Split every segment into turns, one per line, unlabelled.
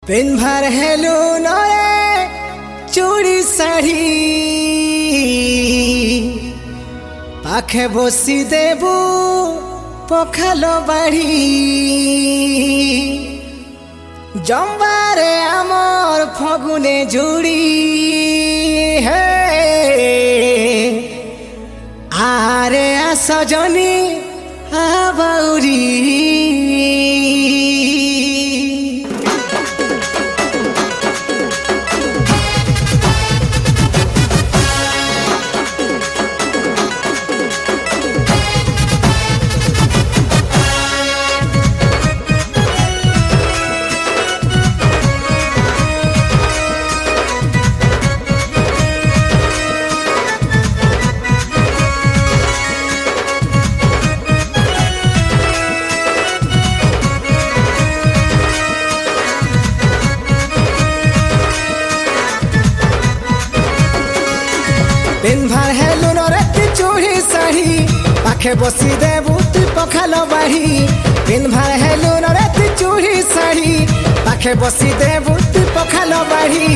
पेन्भार हेलु नरे चूड़ी साड़ी पाखे बसी देबू पखालो बाड़ी जम्बारे आमर फगुने जुड़ी हे आरे सजनी आबाउरी पेन्भार हेलु नरे चूड़ी साड़ी पाखे बसी देबू तु पखालो बाड़ी पेन्भार हेलु नरे चूड़ी साड़ी पाखे बसी देबू तु पखालो बाड़ी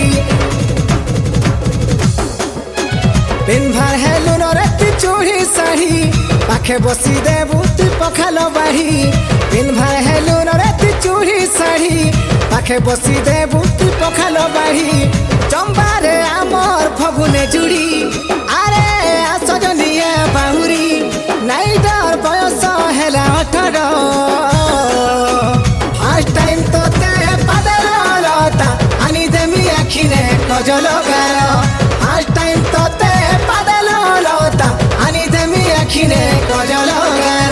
पेन्भार हेलु नरे चूड़ी साड़ी पाखे बसी देबू तु पखालो बाड़ी पेन्भार हेलु नरे चूड़ी साड़ी पाखे बसी देबू तु पखालो बाड़ी जम्बारे आमर फगुने जुड़ी आरे सजनिया बाहुरी नाई डर बयस हेला 18 फर्स्ट टाइम तोते पादलता आनी देमी आखिने कजल गार फर्स्ट टाइम तोते पादलता आनी देमी आखिने कजल गार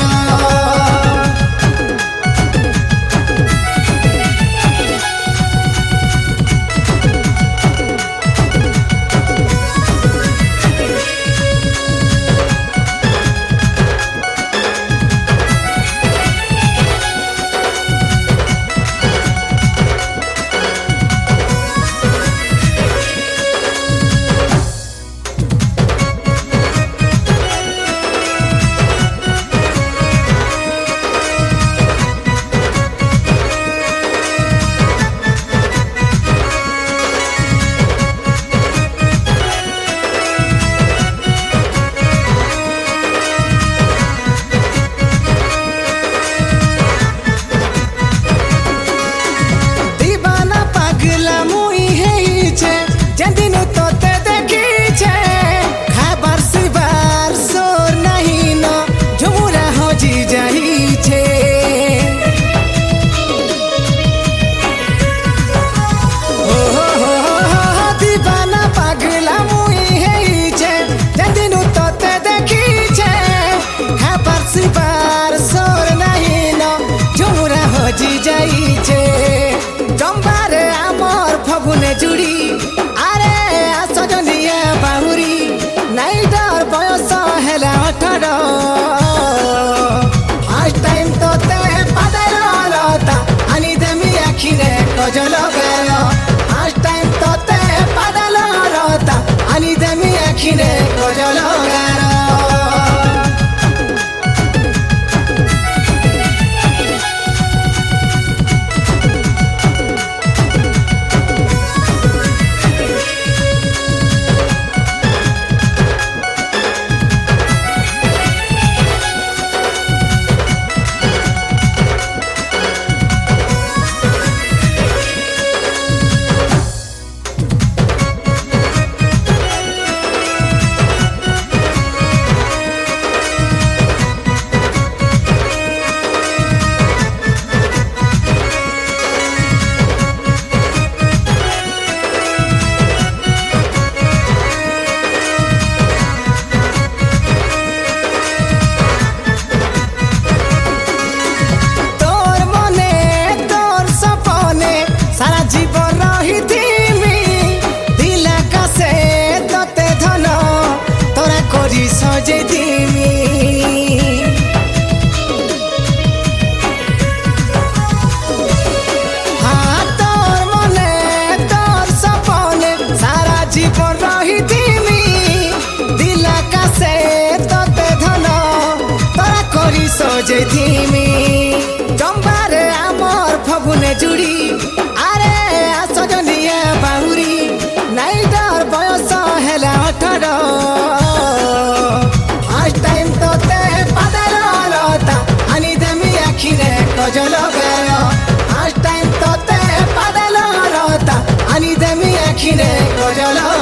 जम्बारे आमर फगुने जुड़ी आरे सजनिया बाहुरी नाई डर बयस हेला 18 फर्स्ट टाइम तोते पादलता आनी देमी आखिने कजल गार फर्स्ट टाइम तोते पादलता आनी देमी आखिने कजल गार सजे दिमी हाँ तोर मने तोर सपने सारा जीवन रही दिमी दिल आकाशे तोते धन तोरा करी सजे दिमी जम्बारे आमर फगुने जुड़ी आरे गजल गाय आज टाइम तोते पादल रता आनी देमी आखिरे गजल